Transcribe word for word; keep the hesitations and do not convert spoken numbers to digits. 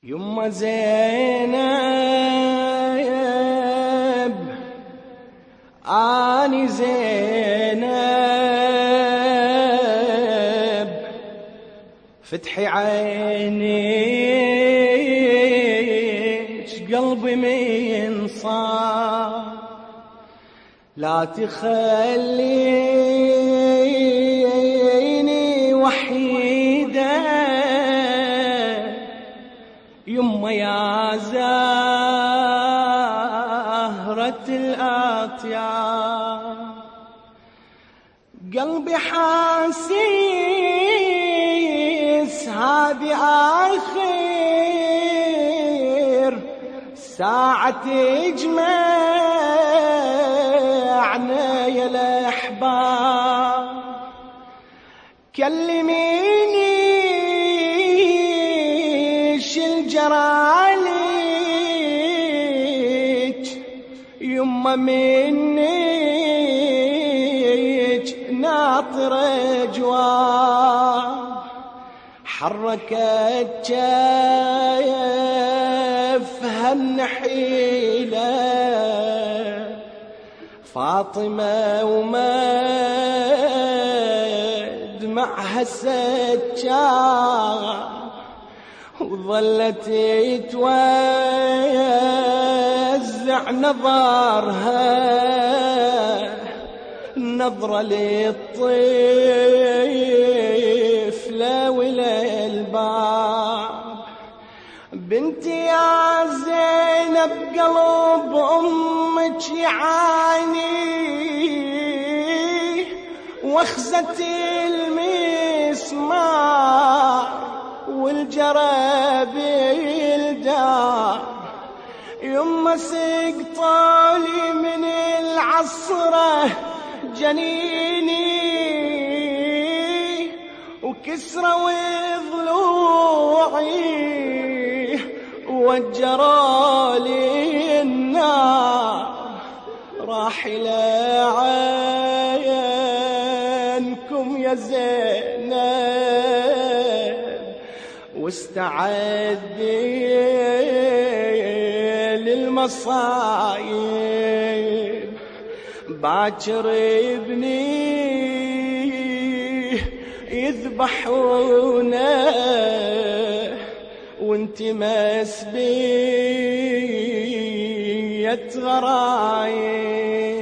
يما زينب اني زينب فتحي عينيك قلبي من صار لا تخليني وحيدة يما يا زهرة الأطيار قلبي حاسس هذه آخر ساعة تجمعنا يا الأحباب كلميني شل جرالك يما منك ناطرة جواب حركت كفها النحيلة فاطمة وما دمعها سجار وظلت توزع نظرها نظرة للطفلة وللباب بنتي يا زينب قلب أمك يعاني واخزت المسمار والجرى بالدار يما سقطالي من العصرة جنيني وكسرة وضلوعي وجرالي النار راح إلى عينكم يا زينب واستعدي للمصايب باكر ابني يذبحونه وانت مسبية غرايب